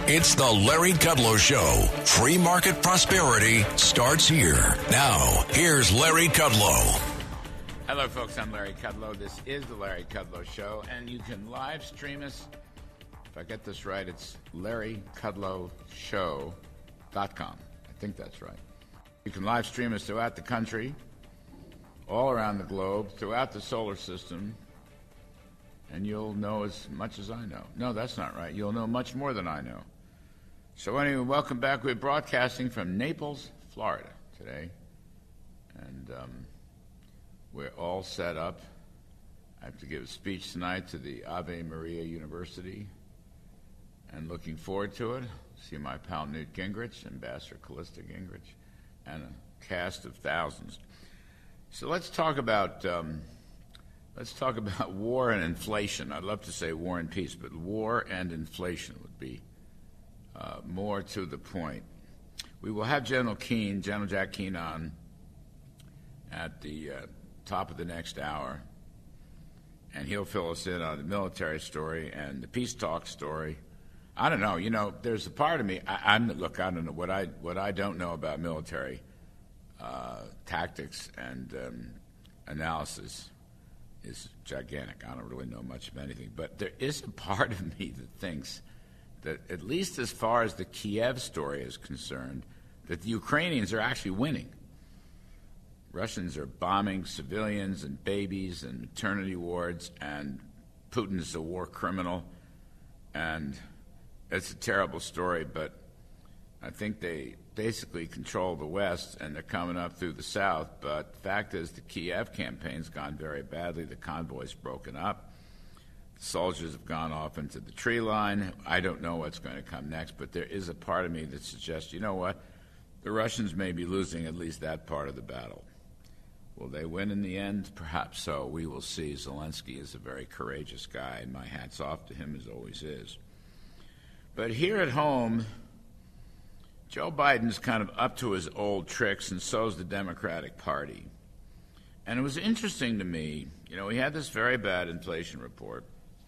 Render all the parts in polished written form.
It's the Larry Kudlow Show. Free market prosperity starts here. Now, here's Larry Kudlow. Hello, folks. I'm Larry Kudlow. This is the Larry Kudlow Show, and you can live stream us. If I get this right, it's LarryKudlowShow.com. I think that's right. You can live stream us throughout the country, all around the globe, throughout the solar system, and you'll know as much as I know. No, that's not right. You'll know much more than I know. So anyway, welcome back. We're broadcasting from Naples, Florida today, and we're all set up. I have to give a speech tonight to the Ave Maria University, and looking forward to it. See my pal Newt Gingrich, Ambassador Callista Gingrich, and a cast of thousands. So let's talk about war and inflation. I'd love to say war and peace, but war and inflation would be more to the point. We will have General Jack Keane, on at the top of the next hour, and he'll fill us in on the military story and the peace talk story. I don't know. You know, there's a part of me. I don't know what I don't know about military tactics and analysis is gigantic. I don't really know much of anything, but there is a part of me that thinks that, at least as far as the Kiev story is concerned, that the Ukrainians are actually winning. Russians are bombing civilians and babies and maternity wards, and Putin's a war criminal, and it's a terrible story, but I think they basically control the West, and they're coming up through the South. But the fact is, the Kiev campaign's gone very badly. The convoy's broken up. The soldiers have gone off into the tree line. I don't know what's going to come next, but there is a part of me that suggests, you know what, the Russians may be losing at least that part of the battle. Will they win in the end? Perhaps so. We will see. Zelensky is a very courageous guy, and my hat's off to him, as always is. But here at home, Joe Biden's kind of up to his old tricks, and so's the Democratic Party. And it was interesting to me, you know, he had this very bad inflation report,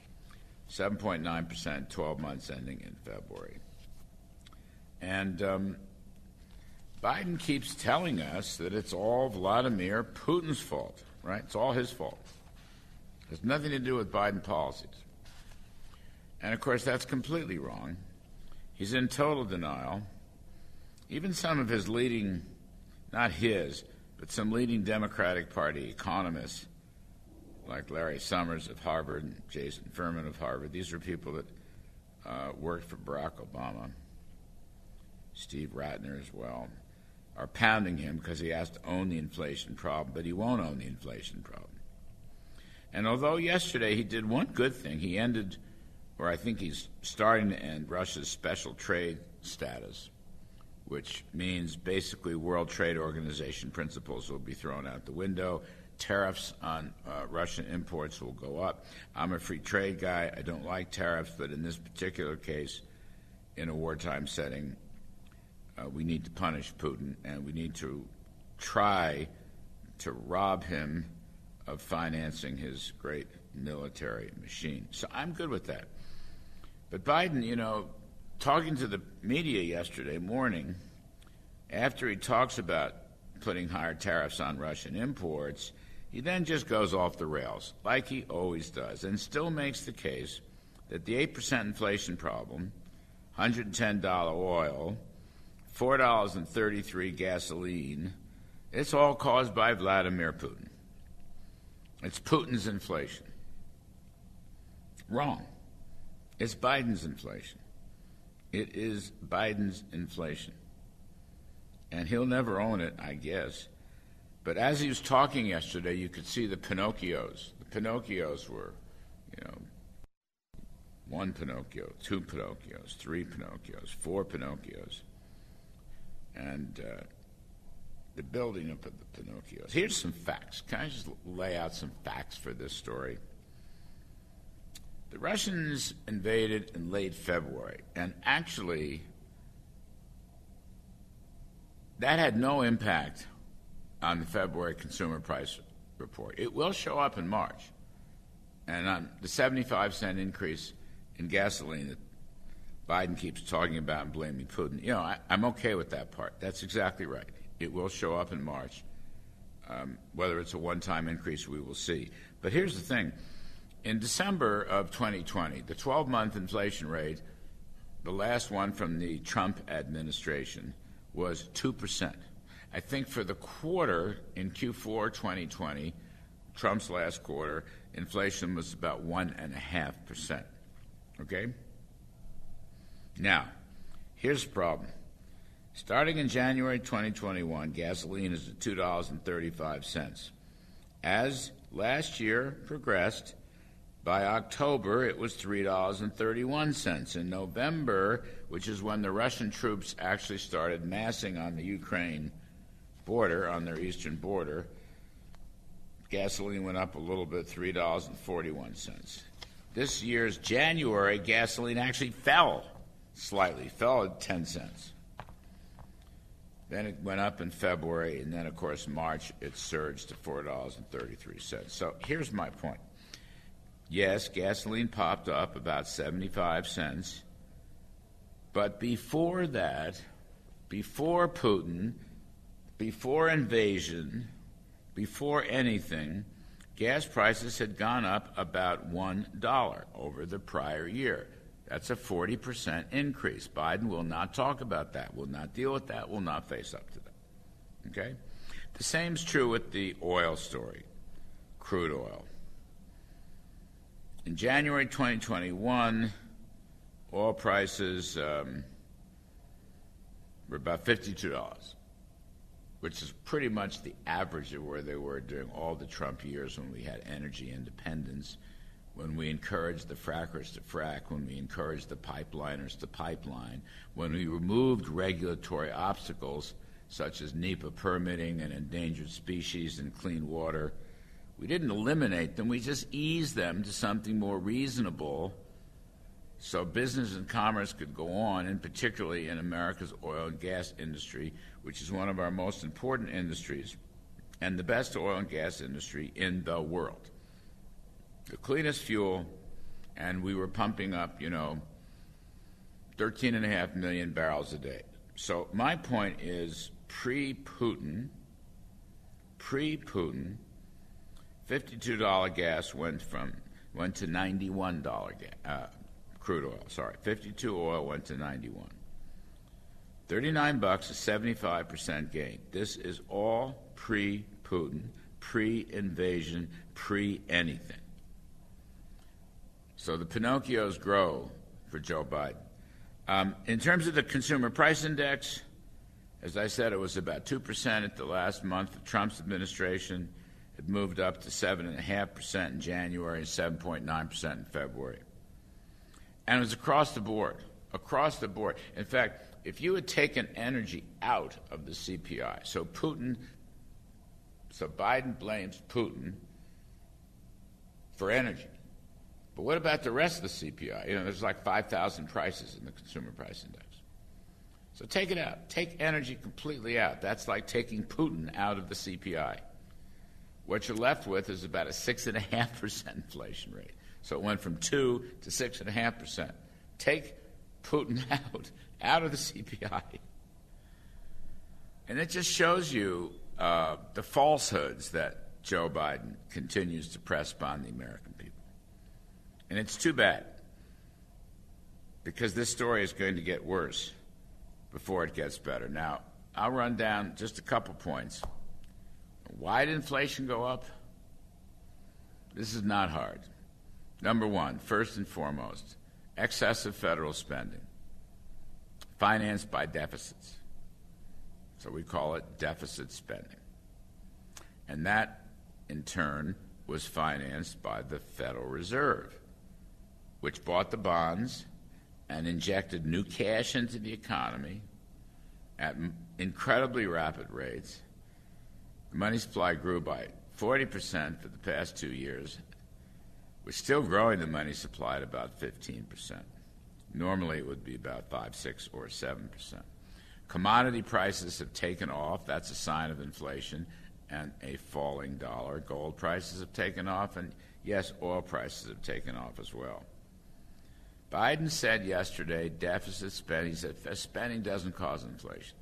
7.9%, 12 months ending in February. And Biden keeps telling us that it's all Vladimir Putin's fault, right? It's all his fault. It has nothing to do with Biden policies. And, of course, that's completely wrong. He's in total denial. Even some of his leading, not his, but some leading Democratic Party economists, like Larry Summers of Harvard and Jason Furman of Harvard, these are people that worked for Barack Obama, Steve Ratner as well, are pounding him because he has to own the inflation problem, but he won't own the inflation problem. And although yesterday he did one good thing, he ended, or I think he's starting to end, Russia's special trade status, which means basically World Trade Organization principles will be thrown out the window. Tariffs on Russian imports will go up. I'm a free trade guy. I don't like tariffs, but in this particular case, in a wartime setting, we need to punish Putin, and we need to try to rob him of financing his great military machine. So I'm good with that. But Biden, you know, talking to the media yesterday morning, after he talks about putting higher tariffs on Russian imports, he then just goes off the rails, like he always does, and still makes the case that the 8% inflation problem, $110 oil, $4.33 gasoline, it's all caused by Vladimir Putin. It's Putin's inflation. Wrong. It's Biden's inflation. It is Biden's inflation. And he'll never own it, I guess. But as he was talking yesterday, you could see the Pinocchios. The Pinocchios were, you know, one Pinocchio, two Pinocchios, three Pinocchios, four Pinocchios. And the building up of the Pinocchios. Here's some facts. Can I just lay out some facts for this story? The Russians invaded in late February, and actually that had no impact on the February consumer price report. It will show up in March. And on the 75-cent increase in gasoline that Biden keeps talking about and blaming Putin. You know, I'm okay with that part. That's exactly right. It will show up in March. Whether it's a one-time increase, we will see. But here's the thing. In December of 2020, the 12-month inflation rate, the last one from the Trump administration, was 2%. I think for the quarter in Q4 2020, Trump's last quarter, inflation was about 1.5%. Okay? Now, here's the problem. Starting in January 2021, gasoline is at $2.35. As last year progressed, by October it was $3.31. In November, which is when the Russian troops actually started massing on the Ukraine border, on their eastern border, gasoline went up a little bit, $3.41. This year's January, gasoline actually fell slightly, fell at 10 cents. Then it went up in February, and then, of course, March, it surged to $4.33. So here's my point. Yes, gasoline popped up about 75 cents, but before that, before Putin, before invasion, before anything, gas prices had gone up about $1 over the prior year. That's a 40% increase. Biden will not talk about that, will not deal with that, will not face up to that. Okay? The same's true with the oil story, crude oil. In January 2021, oil prices were about $52, which is pretty much the average of where they were during all the Trump years when we had energy independence, when we encouraged the frackers to frack, when we encouraged the pipeliners to pipeline, when we removed regulatory obstacles such as NEPA permitting and endangered species and clean water. We didn't eliminate them, we just eased them to something more reasonable so business and commerce could go on, and particularly in America's oil and gas industry, which is one of our most important industries and the best oil and gas industry in the world. The cleanest fuel, and we were pumping up, 13.5 million barrels a day. So my point is, pre-Putin, $52 gas went to $91 crude oil. Sorry, 52 oil went to 91. $39 is 75% gain. This is all pre-Putin, pre-invasion, pre-anything. So the Pinocchios grow for Joe Biden. In terms of the consumer price index, as I said, it was about 2% at the last month of Trump's administration. It moved up to 7.5% in January and 7.9% in February. And it was across the board. In fact, if you had taken energy out of the CPI, so Biden blames Putin for energy. But what about the rest of the CPI? There's like 5,000 prices in the consumer price index. So take it out. Take energy completely out. That's like taking Putin out of the CPI. What you're left with is about a 6.5% inflation rate. So it went from 2 to 6.5%. Take Putin out of the CPI. And it just shows you the falsehoods that Joe Biden continues to press upon the American people. And it's too bad, because this story is going to get worse before it gets better. Now, I'll run down just a couple points. Why did inflation go up? This is not hard. Number one, first and foremost, excessive federal spending, financed by deficits. So we call it deficit spending. And that, in turn, was financed by the Federal Reserve, which bought the bonds and injected new cash into the economy at incredibly rapid rates. The money supply grew by 40% for the past 2 years. We're still growing the money supply at about 15%. Normally it would be about 5, 6, or 7%. Commodity prices have taken off. That's a sign of inflation and a falling dollar. Gold prices have taken off, and yes, oil prices have taken off as well. Biden said yesterday, deficit spending, he said spending doesn't cause inflation.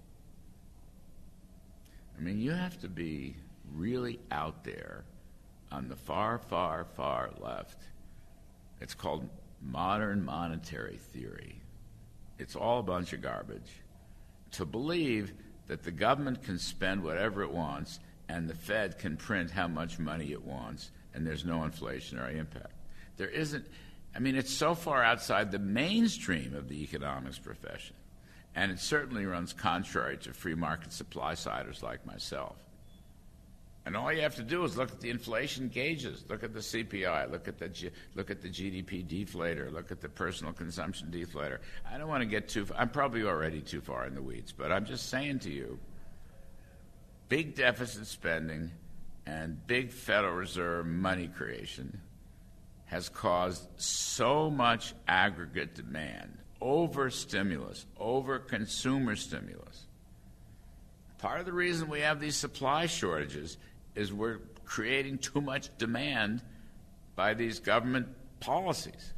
I mean, you have to be really out there on the far, far, far left. It's called modern monetary theory. It's all a bunch of garbage. To believe that the government can spend whatever it wants and the Fed can print how much money it wants and there's no inflationary impact. There isn't. I mean, it's so far outside the mainstream of the economics profession, and it certainly runs contrary to free market supply-siders like myself. And all you have to do is look at the inflation gauges, look at the CPI, look at the GDP deflator, look at the personal consumption deflator. I don't want to get too far. I'm probably already too far in the weeds, but I'm just saying to you, big deficit spending and big Federal Reserve money creation has caused so much aggregate demand, over stimulus, over consumer stimulus. Part of the reason we have these supply shortages is we're creating too much demand by these government policies.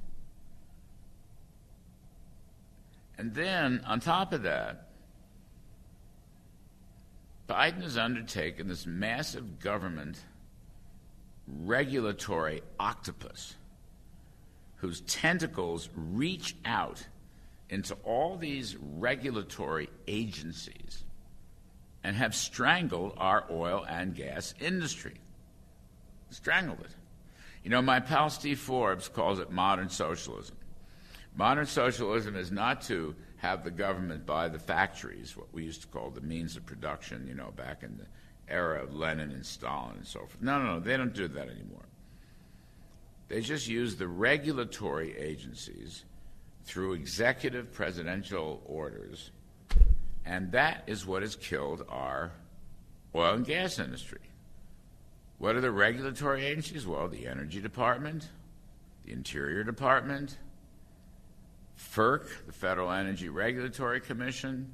And then, on top of that, Biden has undertaken this massive government regulatory octopus whose tentacles reach out into all these regulatory agencies and have strangled our oil and gas industry. Strangled it. You know, my pal Steve Forbes calls it modern socialism. Modern socialism is not to have the government buy the factories, what we used to call the means of production, you know, back in the era of Lenin and Stalin and so forth. No, they don't do that anymore. They just use the regulatory agencies through executive presidential orders, and that is what has killed our oil and gas industry. What are the regulatory agencies? Well, the Energy Department, the Interior Department, FERC, the Federal Energy Regulatory Commission,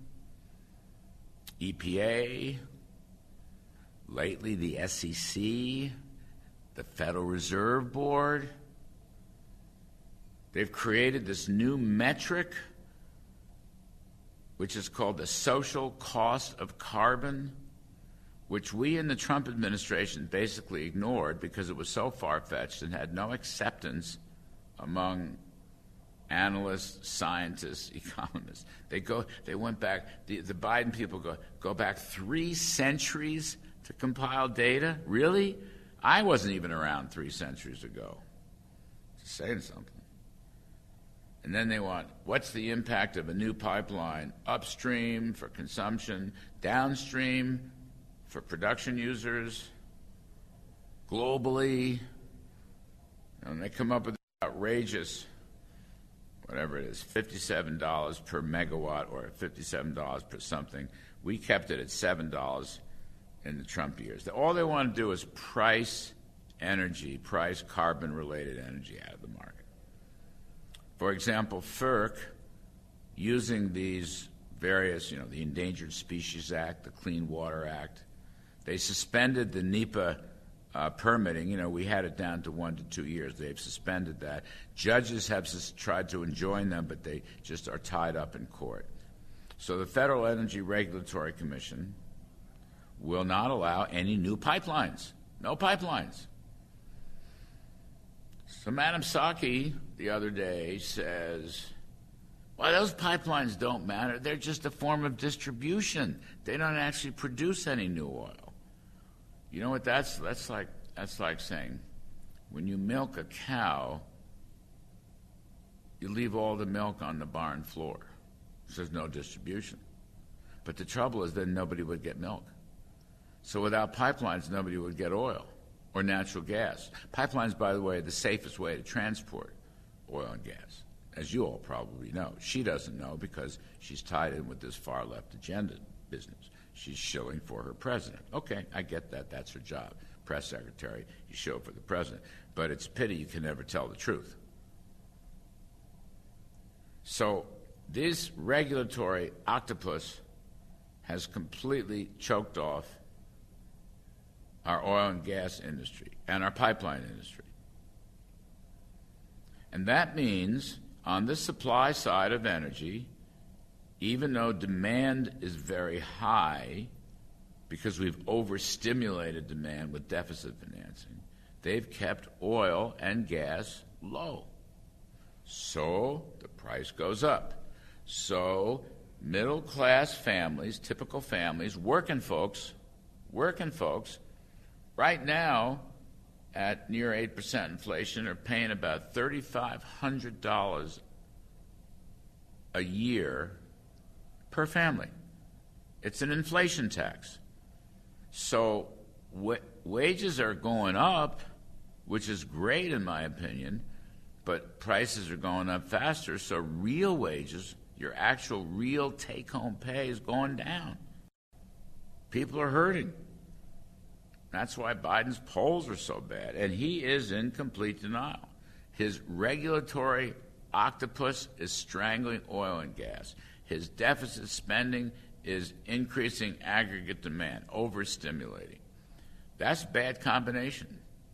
EPA, lately the SEC, the Federal Reserve Board. They've created this new metric, which is called the social cost of carbon, which we in the Trump administration basically ignored because it was so far-fetched and had no acceptance among analysts, scientists, economists. They went back, the Biden people go back 3 centuries to compile data? Really? I wasn't even around 3 centuries ago. Just saying something. And then they want, what's the impact of a new pipeline upstream for consumption, downstream for production users, globally? And they come up with outrageous, whatever it is, $57 per megawatt or $57 per something. We kept it at $7 in the Trump years. All they want to do is price carbon-related energy out of the market. For example, FERC, using these various, the Endangered Species Act, the Clean Water Act, they suspended the NEPA permitting. We had it down to 1 to 2 years. They've suspended that. Judges have tried to enjoin them, but they just are tied up in court. So the Federal Energy Regulatory Commission will not allow any new pipelines. No pipelines. So Madam Psaki the other day says, well, those pipelines don't matter. They're just a form of distribution. They don't actually produce any new oil. You know what that's like? That's like saying, when you milk a cow, you leave all the milk on the barn floor. So there's no distribution. But the trouble is then nobody would get milk. So without pipelines, nobody would get oil or natural gas. Pipelines, by the way, are the safest way to transport oil and gas, as you all probably know. She doesn't know because she's tied in with this far-left agenda business. She's shilling for her president. Okay, I get that. That's her job. Press secretary, you shill for the president. But it's a pity you can never tell the truth. So this regulatory octopus has completely choked off our oil and gas industry and our pipeline industry. And that means on the supply side of energy, even though demand is very high because we've overstimulated demand with deficit financing, they've kept oil and gas low. So the price goes up. So middle-class families, typical families, working folks, right now at near 8% inflation are paying about $3,500 a year per family. It's an inflation tax. So wages are going up, which is great in my opinion, but prices are going up faster, so real wages, your actual real take-home pay is going down. People are hurting. That's why Biden's polls are so bad, and he is in complete denial. His regulatory octopus is strangling oil and gas. His deficit spending is increasing aggregate demand, overstimulating. That's a bad combination.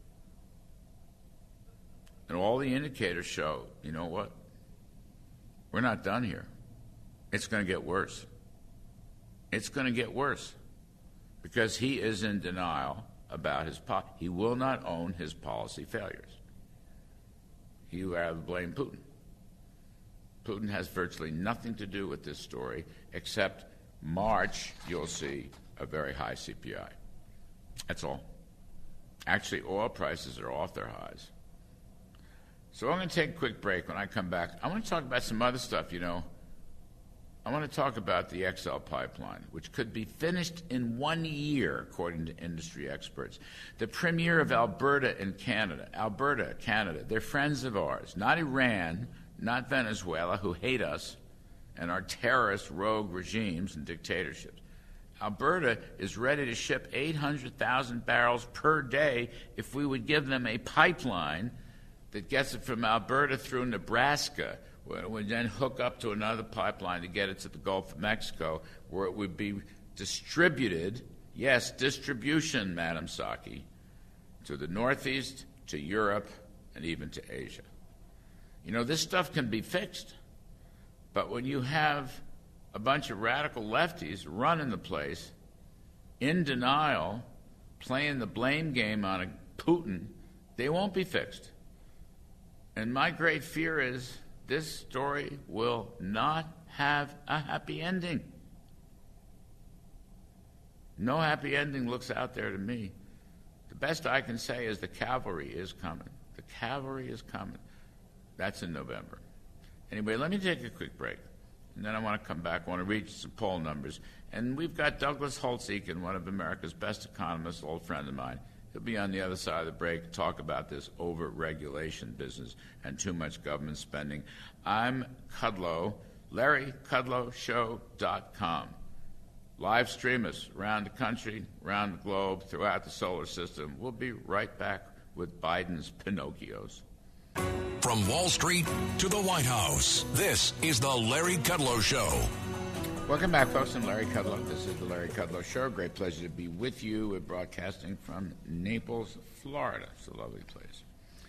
And all the indicators show, you know what? We're not done here. It's going to get worse. It's going to get worse because he is in denial about his policy. He will not own his policy failures. He would rather blame Putin. Putin has virtually nothing to do with this story except March, you'll see a very high CPI. That's all. Actually, oil prices are off their highs. So I'm going to take a quick break. When I come back, I want to talk about some other stuff, I want to talk about the XL pipeline, which could be finished in 1 year, according to industry experts. The premier of Alberta in Canada, they're friends of ours, not Iran, not Venezuela, who hate us and are terrorist rogue regimes and dictatorships. Alberta is ready to ship 800,000 barrels per day if we would give them a pipeline that gets it from Alberta through Nebraska, where it would then hook up to another pipeline to get it to the Gulf of Mexico, where it would be distributed, yes, distribution, Madam Psaki, to the Northeast, to Europe, and even to Asia. This stuff can be fixed, but when you have a bunch of radical lefties running the place, in denial, playing the blame game on Putin, they won't be fixed. And my great fear is this story will not have a happy ending. No happy ending looks out there to me. The best I can say is the cavalry is coming. The cavalry is coming. That's in November. Anyway, let me take a quick break. And then I want to come back. I want to read some poll numbers. And we've got Douglas Holtz-Eakin, one of America's best economists, an old friend of mine. He'll be on the other side of the break, talk about this over-regulation business and too much government spending. I'm Kudlow, LarryKudlowShow.com. Live stream us around the country, around the globe, throughout the solar system. We'll be right back with Biden's Pinocchios. From Wall Street to the White House, this is the Larry Kudlow Show. Welcome back, folks. I'm Larry Kudlow. This is the Larry Kudlow Show. Great pleasure to be with you. We're broadcasting from Naples, Florida. It's a lovely place.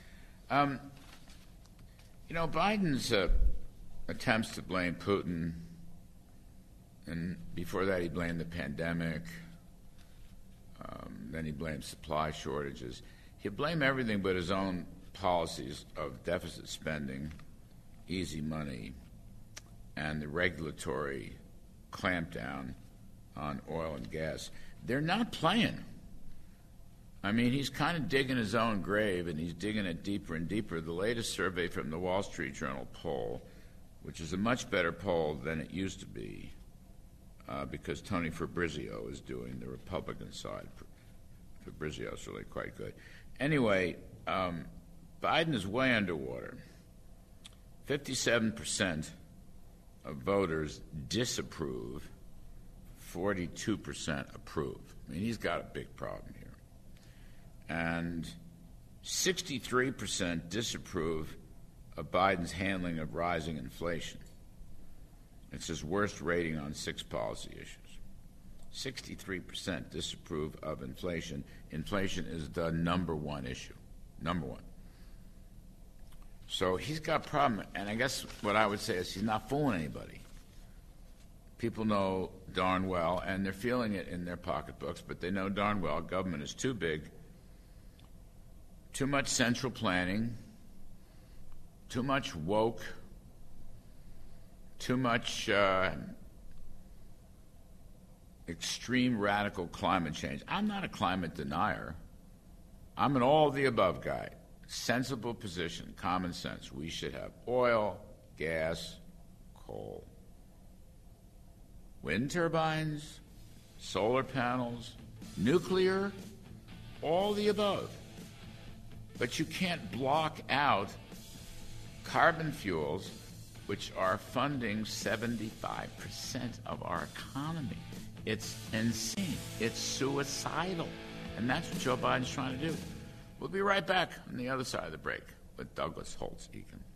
Biden's attempts to blame Putin, and before that he blamed the pandemic, then he blamed supply shortages. He blamed everything but his own policies of deficit spending, easy money, and the regulatory clampdown on oil and gas. They're not playing. I mean, he's kind of digging his own grave, and he's digging it deeper and deeper. The latest survey from the Wall Street Journal poll, which is a much better poll than it used to be, because Tony Fabrizio is doing the Republican side. Fabrizio's really quite good. Anyway, Biden is way underwater. 57% of voters disapprove, 42% approve. I mean, he's got a big problem here. And 63% disapprove of Biden's handling of rising inflation. It's his worst rating on 6 policy issues. 63% disapprove of inflation. Inflation is the number one issue. Number one. So he's got a problem, and I guess what I would say is he's not fooling anybody. People know darn well, and they're feeling it in their pocketbooks, but they know darn well government is too big, too much central planning, too much woke, too much extreme radical climate change. I'm not a climate denier. I'm an all-of-the-above guy. Sensible position, common sense. We should have oil, gas, coal, wind turbines, solar panels, nuclear, all the above. But you can't block out carbon fuels, which are funding 75% of our economy. It's insane. It's suicidal. And that's what Joe Biden's trying to do. We'll be right back on the other side of the break with Douglas Holtz-Eakin.